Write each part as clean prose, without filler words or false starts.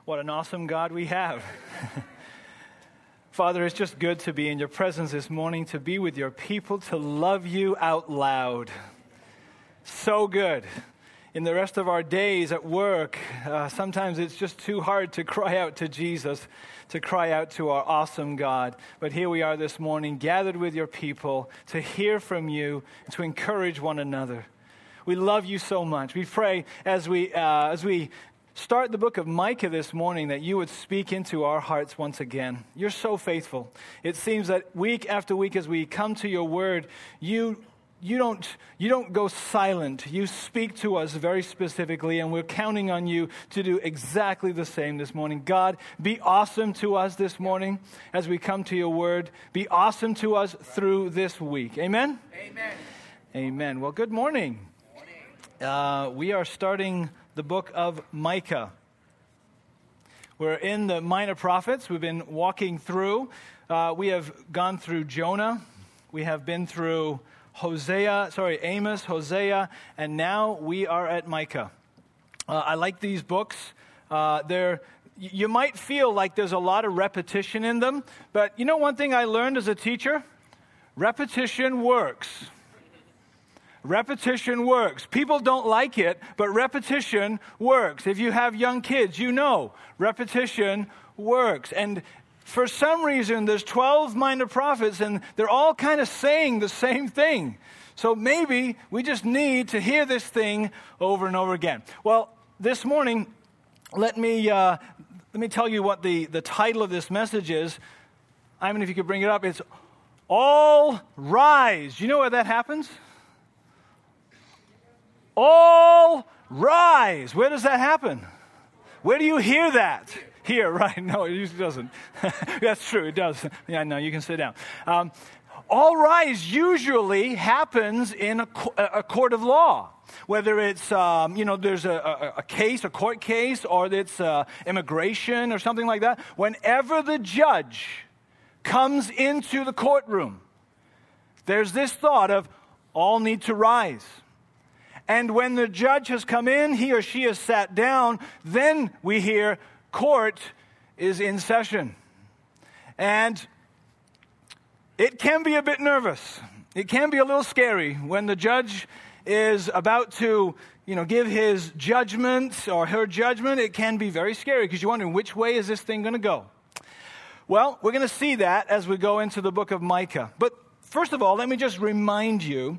What an awesome God we have. Father, it's just good to be in your presence this morning, to be with your people, to love you out loud. So good. In the rest of our days at work, sometimes it's just too hard to cry out to Jesus, to cry out to our awesome God. But here we are this morning, gathered with your people, to hear from you, and to encourage one another. We love you so much. We pray as we start the book of Micah this morning that you would speak into our hearts once again. You're so faithful. It seems that week after week as we come to your word, you don't go silent. You speak to us very specifically, and we're counting on you to do exactly the same this morning. God, be awesome to us this morning as we come to your word. Be awesome to us through this week. Amen? Amen. Amen. Well, good morning. We are starting the book of Micah. We're in the minor prophets. We've been walking through. We have gone through Jonah. We have been through Amos, Hosea, and now we are at Micah. I like these books. You might feel like there's a lot of repetition in them, but you know one thing I learned as a teacher? Repetition works. Repetition works. People don't like it, but repetition works. If you have young kids, you know repetition works. And for some reason, there's 12 minor prophets, and they're all kind of saying the same thing. So maybe we just need to hear this thing over and over again. Well, this morning, let me tell you what the title of this message is. I mean, if you could bring it up, it's All Rise. Do you know where that happens? All rise. Where does that happen? Where do you hear that? Here, right? No, it usually doesn't. That's true, it does. Yeah, no, you can sit down. All rise usually happens in a court of law. Whether it's, there's a case, a court case, or it's immigration or something like that. Whenever the judge comes into the courtroom, there's this thought of all need to rise. And when the judge has come in, he or she has sat down, then we hear court is in session. And it can be a bit nervous. It can be a little scary when the judge is about to, give his judgment or her judgment. It can be very scary because you're wondering, which way is this thing going to go? Well, we're going to see that as we go into the book of Micah. But first of all, let me just remind you,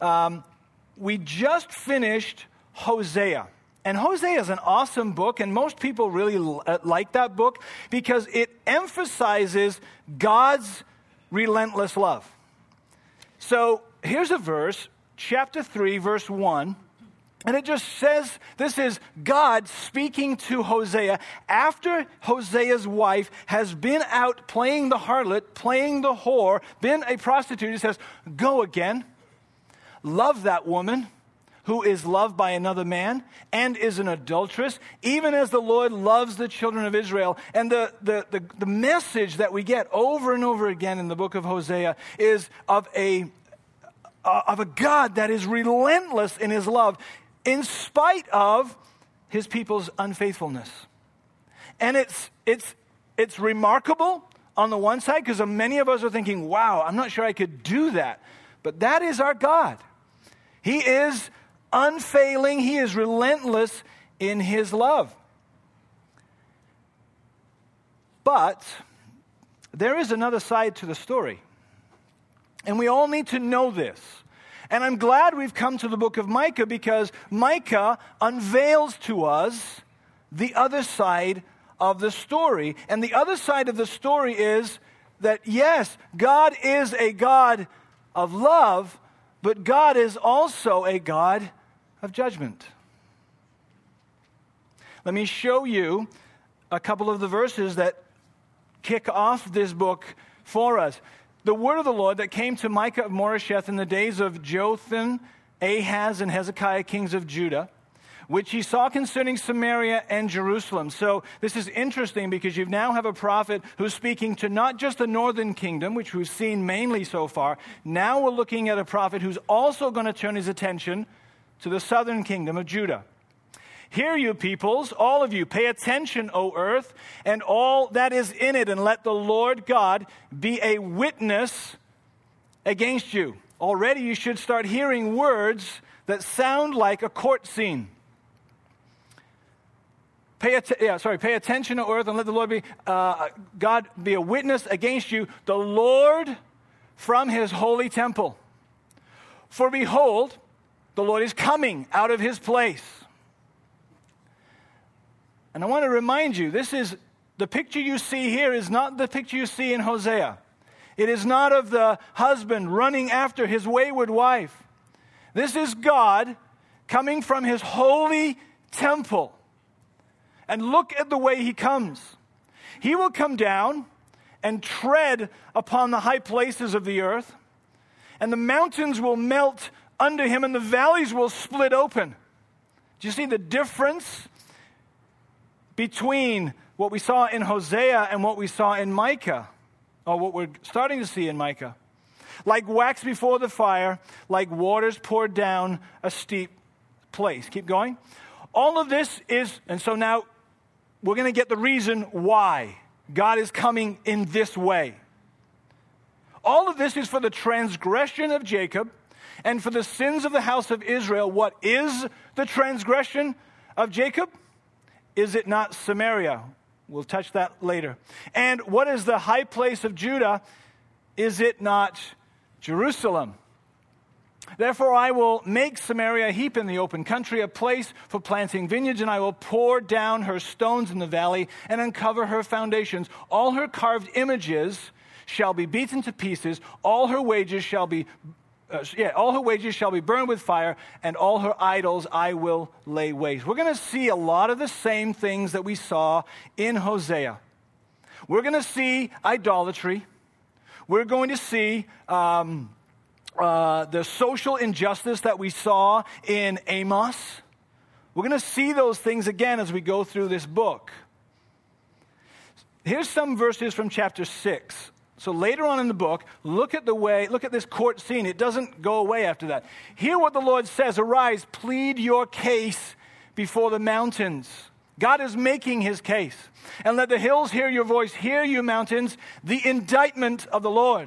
we just finished Hosea. And Hosea is an awesome book, and most people really like that book because it emphasizes God's relentless love. So here's a verse, chapter 3, verse 1, and it just says, this is God speaking to Hosea after Hosea's wife has been out playing the harlot, playing the whore, been a prostitute. He says, go again. Love that woman who is loved by another man and is an adulteress, even as the Lord loves the children of Israel. And the message that we get over and over again in the book of Hosea is of a God that is relentless in his love in spite of his people's unfaithfulness. And it's remarkable on the one side because many of us are thinking, wow, I'm not sure I could do that. But that is our God. He is unfailing. He is relentless in his love. But there is another side to the story. And we all need to know this. And I'm glad we've come to the book of Micah because Micah unveils to us the other side of the story. And the other side of the story is that, yes, God is a God of love, but God is also a God of judgment. Let me show you a couple of the verses that kick off this book for us. The word of the Lord that came to Micah of Moresheth in the days of Jotham, Ahaz, and Hezekiah, kings of Judah, which he saw concerning Samaria and Jerusalem. So this is interesting because you now have a prophet who's speaking to not just the northern kingdom, which we've seen mainly so far. Now we're looking at a prophet who's also going to turn his attention to the southern kingdom of Judah. Hear, you peoples, all of you, pay attention, O earth, and all that is in it, and let the Lord God be a witness against you. Already you should start hearing words that sound like a court scene. Pay attention, O earth, and let the Lord be God be a witness against you, the Lord from his holy temple. For behold, the Lord is coming out of his place. And I want to remind you, the picture you see here is not the picture you see in Hosea. It is not of the husband running after his wayward wife. This is God coming from his holy temple. And look at the way he comes. He will come down and tread upon the high places of the earth, and the mountains will melt under him, and the valleys will split open. Do you see the difference between what we saw in Hosea and what we saw in Micah, or what we're starting to see in Micah? Like wax before the fire, like waters poured down a steep place. Keep going. All of this is, and so now we're going to get the reason why God is coming in this way. All of this is for the transgression of Jacob and for the sins of the house of Israel. What is the transgression of Jacob? Is it not Samaria? We'll touch that later. And what is the high place of Judah? Is it not Jerusalem? Therefore I will make Samaria a heap in the open country, a place for planting vineyards, and I will pour down her stones in the valley and uncover her foundations. All her carved images shall be beaten to pieces. All her wages shall be burned with fire, and all her idols I will lay waste. We're going to see a lot of the same things that we saw in Hosea. We're going to see idolatry. We're going to see the social injustice that we saw in Amos. We're going to see those things again as we go through this book. Here's some verses from chapter 6. So later on in the book, look at this court scene. It doesn't go away after that. Hear what the Lord says. Arise, plead your case before the mountains. God is making his case. And let the hills hear your voice. Hear, you mountains, the indictment of the Lord.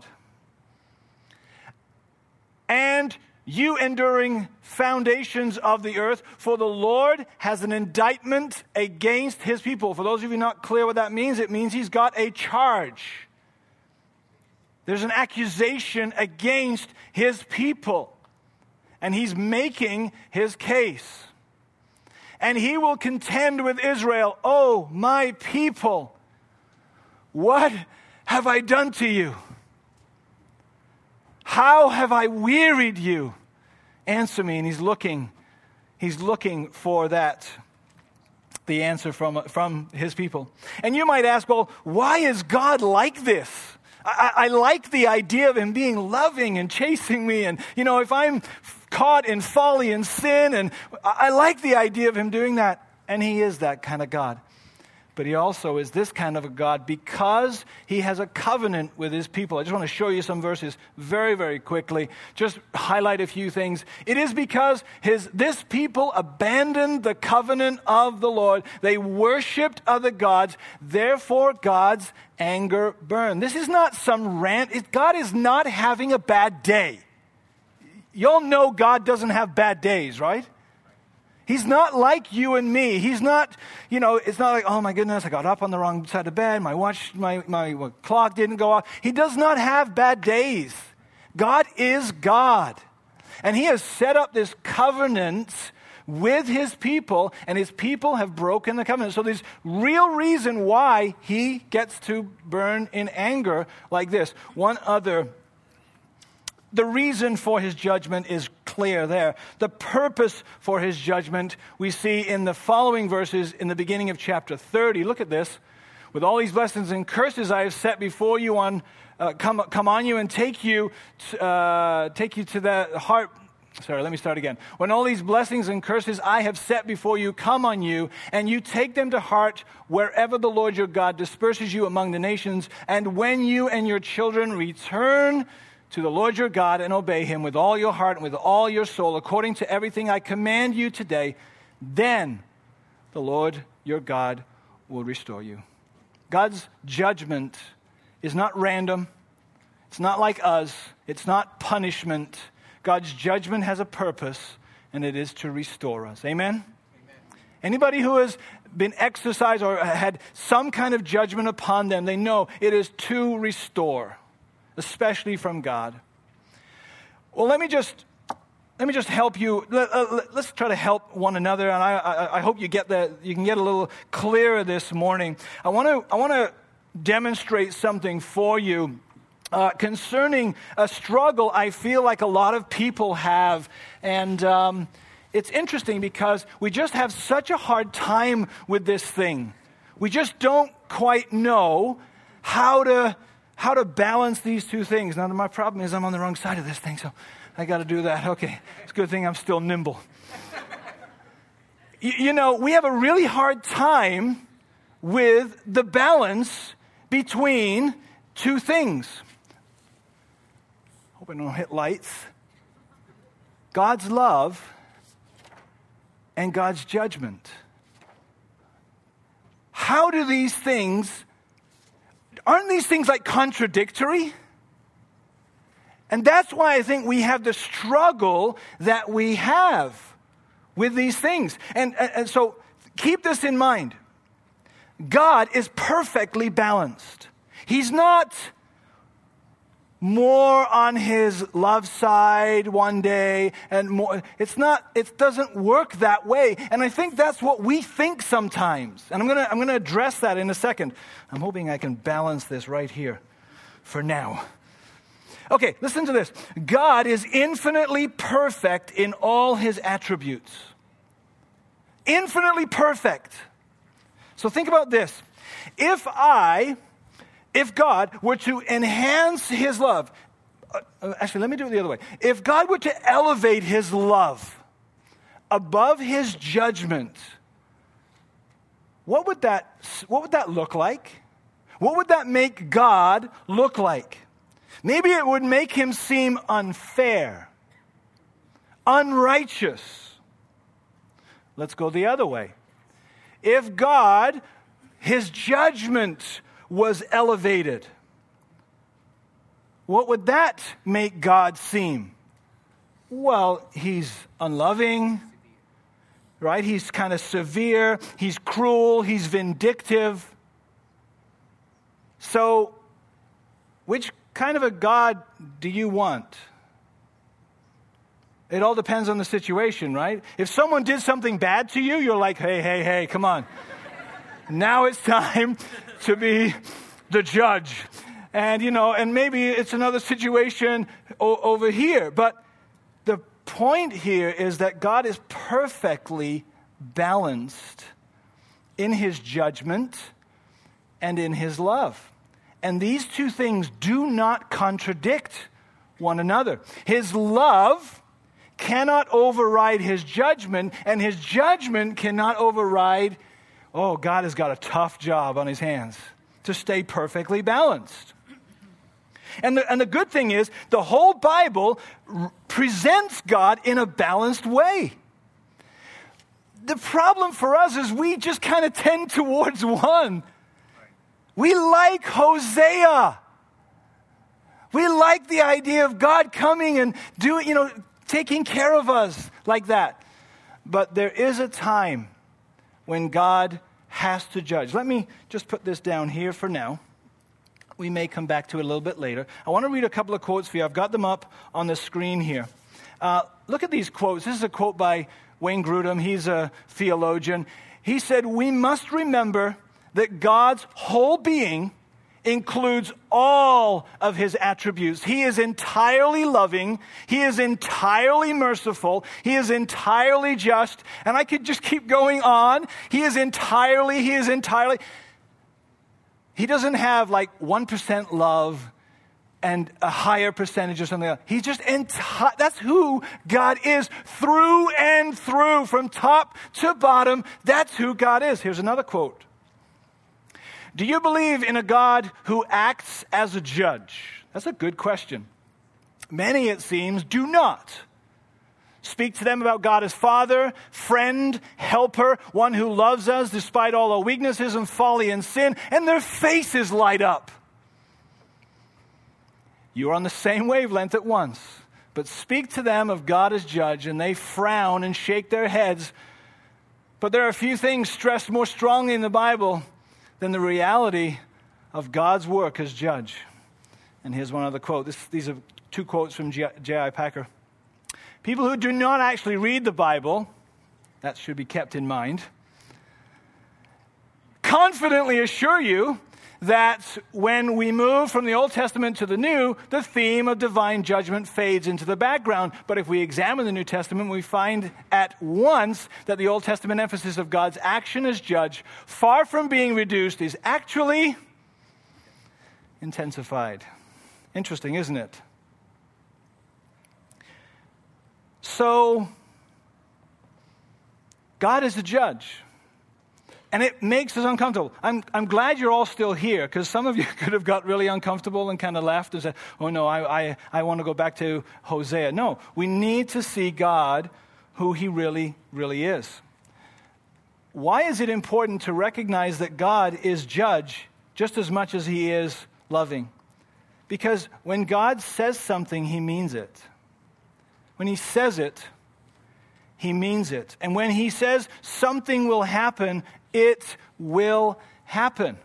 And you enduring foundations of the earth, for the Lord has an indictment against his people. For those of you not clear what that means, it means he's got a charge. There's an accusation against his people, and he's making his case. And he will contend with Israel. Oh, my people, what have I done to you? How have I wearied you? Answer me. And he's looking for that, the answer from his people. And you might ask, well, why is God like this? I like the idea of him being loving and chasing me. And, if I'm caught in folly and sin, and I like the idea of him doing that. And he is that kind of God. But he also is this kind of a God because he has a covenant with his people. I just want to show you some verses very, very quickly. Just highlight a few things. It is because this people abandoned the covenant of the Lord. They worshipped other gods. Therefore, God's anger burned. This is not some rant. God is not having a bad day. Y'all know God doesn't have bad days, right? He's not like you and me. He's not, it's not like, oh my goodness, I got up on the wrong side of bed. My clock didn't go off. He does not have bad days. God is God. And he has set up this covenant with his people, and his people have broken the covenant. So there's real reason why he gets to burn in anger like this. The reason for his judgment is clear there. The purpose for his judgment we see in the following verses in the beginning of chapter 30. Look at this. With all these blessings and curses I have set before you come on you and take you to the heart. Sorry, let me start again. When all these blessings and curses I have set before you come on you, and you take them to heart wherever the Lord your God disperses you among the nations, and when you and your children return to the Lord your God and obey him with all your heart and with all your soul, according to everything I command you today, then the Lord your God will restore you. God's judgment is not random. It's not like us. It's not punishment. God's judgment has a purpose, and it is to restore us. Amen? Amen. Anybody who has been exercised or had some kind of judgment upon them, they know it is to restore, especially from God. Well, let me just help you. Let's try to help one another, and I hope you get that. You can get a little clearer this morning. I want to demonstrate something for you concerning a struggle I feel like a lot of people have, and it's interesting because we just have such a hard time with this thing. We just don't quite know how to balance these two things. Now, my problem is I'm on the wrong side of this thing, so I got to do that. Okay, it's a good thing I'm still nimble. You know, we have a really hard time with the balance between two things. Hope I don't hit lights. God's love and God's judgment. How do these things, aren't these things like contradictory? And that's why I think we have the struggle that we have with these things. And so keep this in mind. God is perfectly balanced. He's not more on his love side one day and more. It doesn't work that way. And I think that's what we think sometimes. And I'm going to address that in a second. I'm hoping I can balance this right here for now. Okay, listen to this. God is infinitely perfect in all his attributes. Infinitely perfect. So think about this. If God were to enhance his love, actually, let me do it the other way. If God were to elevate his love above his judgment, what would that look like? What would that make God look like? Maybe it would make him seem unfair, unrighteous. Let's go the other way. If God, his judgment was elevated, what would that make God seem? Well, he's unloving, right? He's kind of severe, he's cruel, he's vindictive. So, which kind of a God do you want? It all depends on the situation, right? If someone did something bad to you, you're like, hey, come on. Now it's time to be the judge. And, and maybe it's another situation over here. But the point here is that God is perfectly balanced in his judgment and in his love. And these two things do not contradict one another. His love cannot override his judgment, and his judgment cannot override, God has got a tough job on his hands to stay perfectly balanced. And the good thing is, the whole Bible presents God in a balanced way. The problem for us is we just kind of tend towards one. We like Hosea. We like the idea of God coming and taking care of us like that. But there is a time when God has to judge. Let me just put this down here for now. We may come back to it a little bit later. I want to read a couple of quotes for you. I've got them up on the screen here. Look at these quotes. This is a quote by Wayne Grudem. He's a theologian. He said, "We must remember that God's whole being includes all of his attributes. He is entirely loving. He is entirely merciful. He is entirely just." And I could just keep going on. He doesn't have like 1% love and a higher percentage or something else. He's just that's who God is through and through, from top to bottom. That's who God is. Here's another quote. "Do you believe in a God who acts as a judge?" That's a good question. Many, it seems, do not. speak to them about God as Father, friend, helper, one who loves us despite all our weaknesses and folly and sin, and their faces light up. You are on the same wavelength at once, but speak to them of God as judge, and they frown and shake their heads. But there are a few things stressed more strongly in the Bible than the reality of God's work as judge. And here's one other quote. These are two quotes from J.I. Packer. People who do not actually read the Bible, that should be kept in mind, confidently assure you that when we move from the Old Testament to the New, the theme of divine judgment fades into the background. But if we examine the New Testament, we find at once that the Old Testament emphasis of God's action as judge, far from being reduced, is actually intensified. Interesting, isn't it? So, God is the judge. And it makes us uncomfortable. I'm glad you're all still here, because some of you could have got really uncomfortable and kind of left and said, oh no, I want to go back to Hosea. No, we need to see God who he really, really is. Why is it important to recognize that God is judge just as much as he is loving? Because when God says something, he means it. When he says it, he means it. And when he says something will happen, it will happen.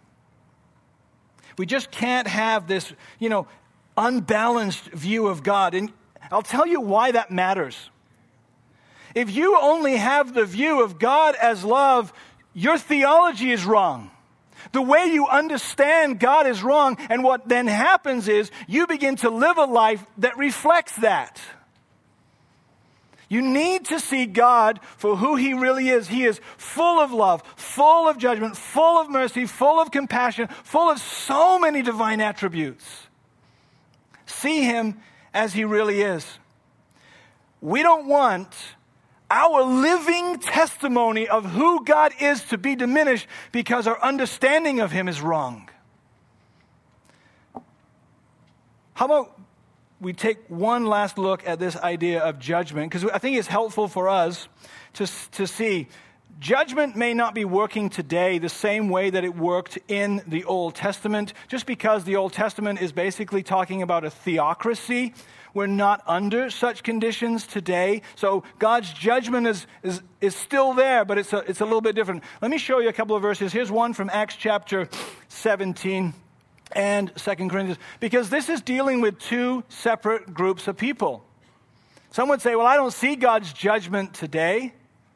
We just can't have this, unbalanced view of God. And I'll tell you why that matters. If you only have the view of God as love, your theology is wrong. The way you understand God is wrong. And what then happens is you begin to live a life that reflects that. You need to see God for who he really is. He is full of love, full of judgment, full of mercy, full of compassion, full of so many divine attributes. See him as he really is. We don't want our living testimony of who God is to be diminished because our understanding of him is wrong. How about we take one last look at this idea of judgment, because I think it's helpful for us to see judgment may not be working today the same way that it worked in the Old Testament. Just because the Old Testament is basically talking about a theocracy, we're not under such conditions today. So God's judgment is still there, but it's a little bit different. Let me show you a couple of verses. Here's one from Acts chapter 17. And 2 Corinthians, because this is dealing with two separate groups of people. Some would say, well, I don't see God's judgment today.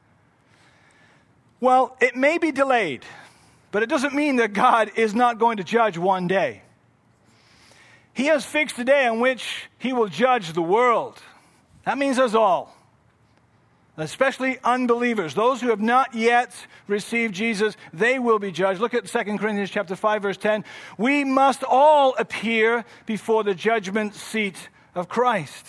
Well, it may be delayed, but it doesn't mean that God is not going to judge one day. He has fixed a day on which he will judge the world. That means us all. Especially unbelievers, those who have not yet received Jesus, they will be judged. Look at 2 Corinthians chapter 5, verse 10. We must all appear before the judgment seat of Christ.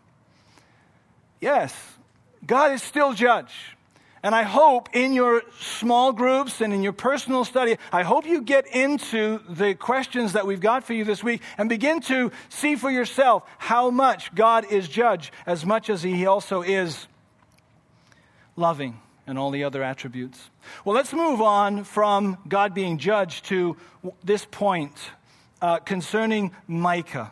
Yes, God is still judge. And I hope in your small groups and in your personal study, I hope you get into the questions that we've got for you this week and begin to see for yourself how much God is judge, as much as he also is loving, and all the other attributes. Well, let's move on from God being judge to this point concerning Micah.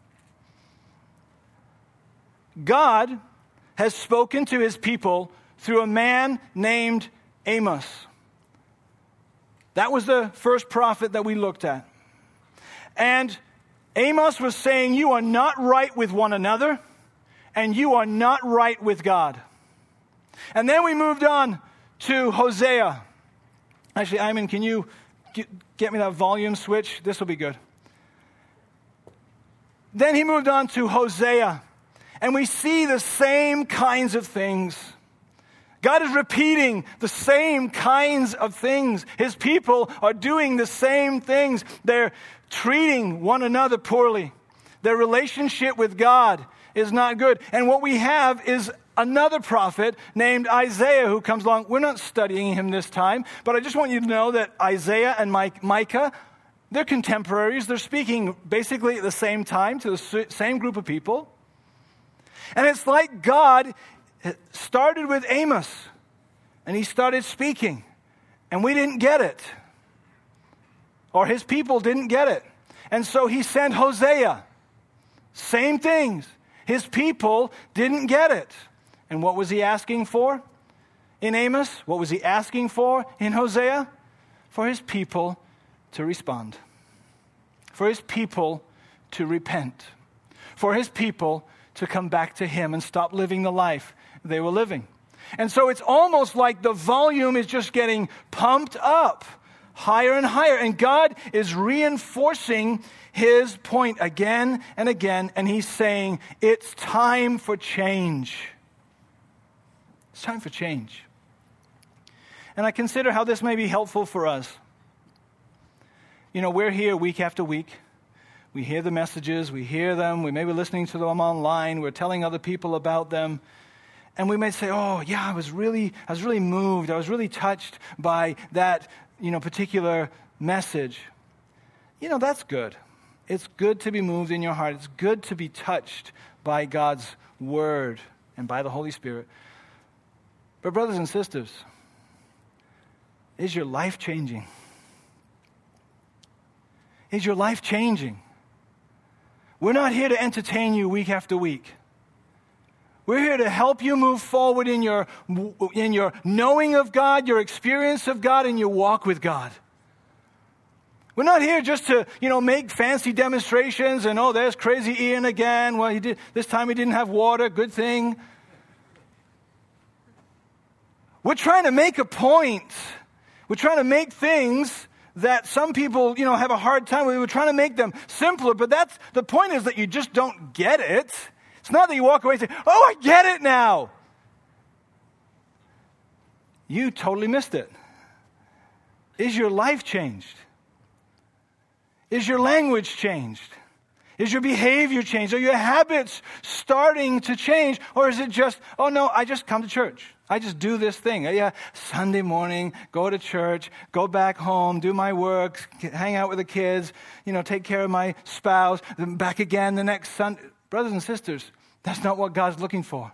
God has spoken to his people through a man named Amos. That was the first prophet that we looked at. And Amos was saying, you are not right with one another, and you are not right with God. And then we moved on to Hosea. Actually, Ayman, can you get me that volume switch? This will be good. Then he moved on to Hosea. And we see the same kinds of things. God is repeating the same kinds of things. His people are doing the same things. They're treating one another poorly. Their relationship with God is not good. And what we have is another prophet named Isaiah who comes along. We're not studying him this time, but I just want you to know that Isaiah and Micah, they're contemporaries. They're speaking basically at the same time to the same group of people. And it's like God It started with Amos, and he started speaking, and we didn't get it. Or his people didn't get it. And so he sent Hosea. Same things. His people didn't get it. And what was he asking for in Amos? What was he asking for in Hosea? For his people to respond. For his people to repent. For his people to come back to him and stop living the life they were living. And so it's almost like the volume is just getting pumped up higher and higher. And God is reinforcing his point again and again. And he's saying, it's time for change. It's time for change. And I consider how this may be helpful for us. You know, we're here week after week. We hear the messages, we hear them, we may be listening to them online, we're telling other people about them. And we may say, oh, yeah, I was really moved. I was really touched by that, particular message. That's good. It's good to be moved in your heart. It's good to be touched by God's word and by the Holy Spirit. But brothers and sisters, is your life changing? Is your life changing? We're not here to entertain you week after week. We're here to help you move forward in your knowing of God, your experience of God, and your walk with God. We're not here just to, make fancy demonstrations and, there's crazy Ian again. Well, this time he didn't have water. Good thing. We're trying to make a point. We're trying to make things that some people, have a hard time with. We're trying to make them simpler, but the point is that you just don't get it. It's not that you walk away and say, oh, I get it now. You totally missed it. Is your life changed? Is your language changed? Is your behavior changed? Are your habits starting to change? Or is it just, oh no, I just come to church. I just do this thing. Yeah, Sunday morning, go to church, go back home, do my work, hang out with the kids, take care of my spouse, then back again the next Sunday. Brothers and sisters, that's not what God's looking for.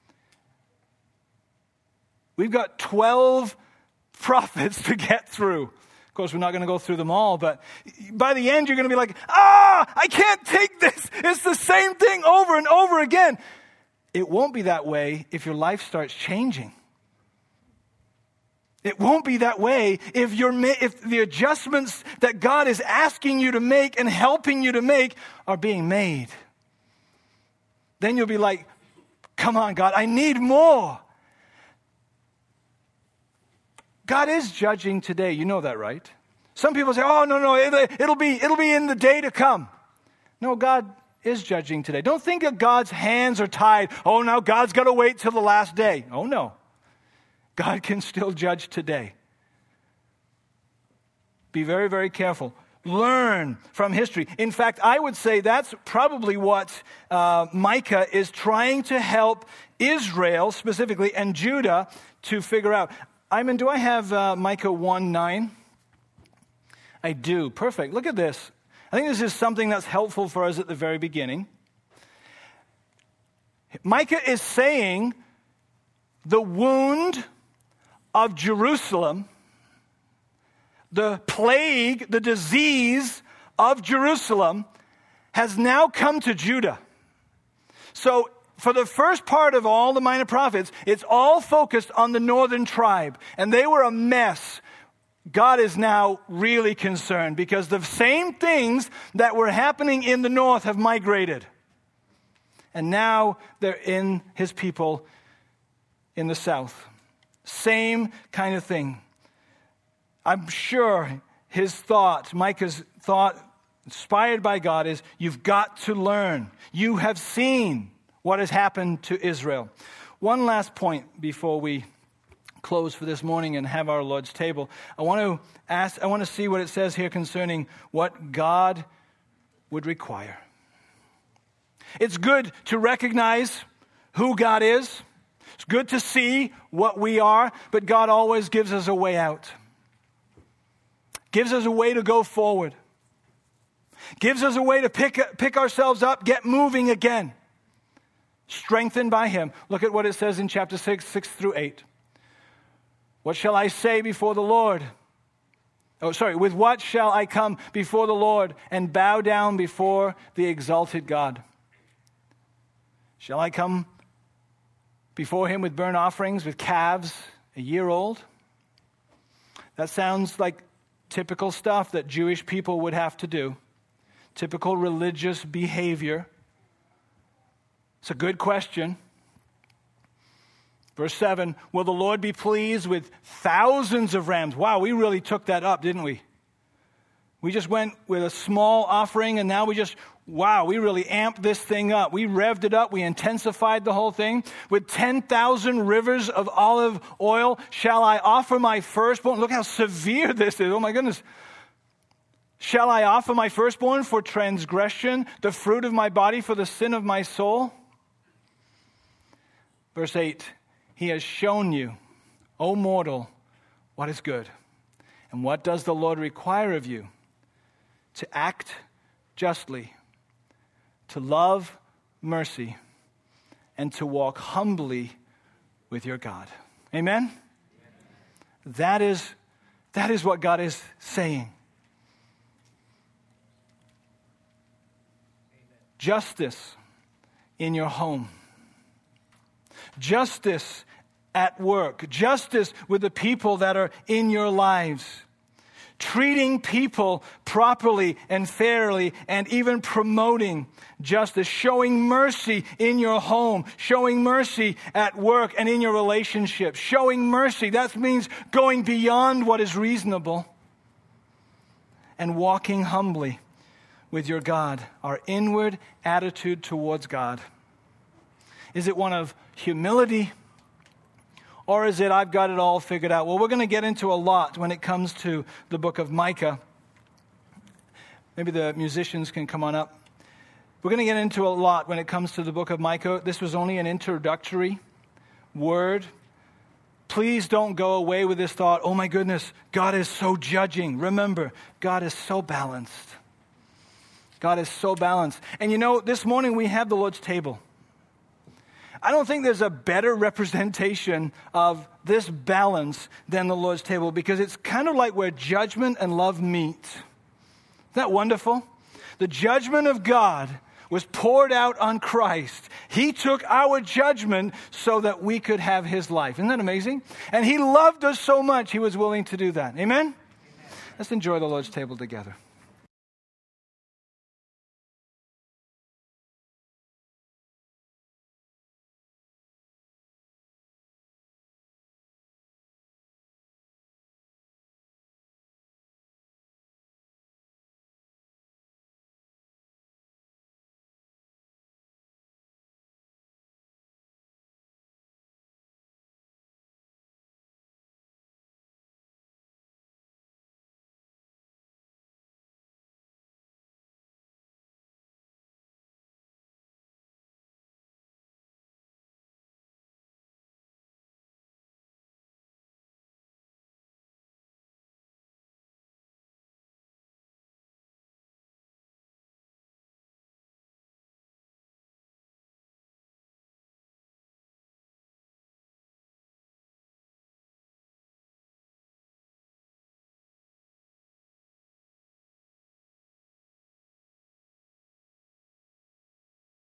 We've got 12 prophets to get through. Of course, we're not going to go through them all, but by the end, you're going to be like, I can't take this. It's the same thing over and over again. It won't be that way if your life starts changing. It won't be that way if the adjustments that God is asking you to make and helping you to make are being made. Then you'll be like, come on, God, I need more. God is judging today. You know that, right? Some people say, oh, no, it'll be in the day to come. No, God is judging today. Don't think that God's hands are tied. Oh, now God's got to wait till the last day. Oh, no. God can still judge today. Be very, very careful. Learn from history. In fact, I would say that's probably what Micah is trying to help Israel specifically and Judah to figure out. Iman, do I have Micah 1:9? I do. Perfect. Look at this. I think this is something that's helpful for us at the very beginning. Micah is saying the wound of Jerusalem, the plague, the disease of Jerusalem has now come to Judah. So for the first part of all the minor prophets, it's all focused on the northern tribe, and they were a mess. God is now really concerned because the same things that were happening in the north have migrated. And now they're in his people in the south. Same kind of thing. I'm sure Micah's thought, inspired by God, is you've got to learn. You have seen what has happened to Israel. One last point before we close for this morning and have our Lord's table. I want to see what it says here concerning what God would require. It's good to recognize who God is. It's good to see what we are, but God always gives us a way out. Gives us a way to go forward. Gives us a way to pick ourselves up, get moving again. strengthened by him. Look at what it says in chapter 6, 6 through 8. What shall I say before the Lord? With what shall I come before the Lord and bow down before the exalted God? Shall I come before him with burnt offerings, with calves a year old? That sounds like typical stuff that Jewish people would have to do. Typical religious behavior. It's a good question. Verse 7, will the Lord be pleased with thousands of rams? Wow, we really took that up, didn't we? We just went with a small offering, and now we really amped this thing up. We revved it up. We intensified the whole thing. With 10,000 rivers of olive oil, shall I offer my firstborn? Look how severe this is. Oh, my goodness. Shall I offer my firstborn for transgression, the fruit of my body for the sin of my soul? Verse 8, he has shown you, O mortal, what is good. And what does the Lord require of you? To act justly, to love mercy, and to walk humbly with your God. Amen? That is what God is saying. Justice in your home. Justice at work. Justice with the people that are in your lives. Treating people properly and fairly, and even promoting justice. Showing mercy in your home. Showing mercy at work and in your relationships. Showing mercy, that means going beyond what is reasonable. And walking humbly with your God. Our inward attitude towards God. Is it one of humility? Or is it, I've got it all figured out? Well, we're going to get into a lot when it comes to the book of Micah. Maybe the musicians can come on up. We're going to get into a lot when it comes to the book of Micah. This was only an introductory word. Please don't go away with this thought, oh my goodness, God is so judging. Remember, God is so balanced. God is so balanced. And you know, this morning we have the Lord's table. I don't think there's a better representation of this balance than the Lord's table, because it's kind of like where judgment and love meet. Isn't that wonderful? The judgment of God was poured out on Christ. He took our judgment so that we could have his life. Isn't that amazing? And he loved us so much, he was willing to do that. Amen? Let's enjoy the Lord's table together.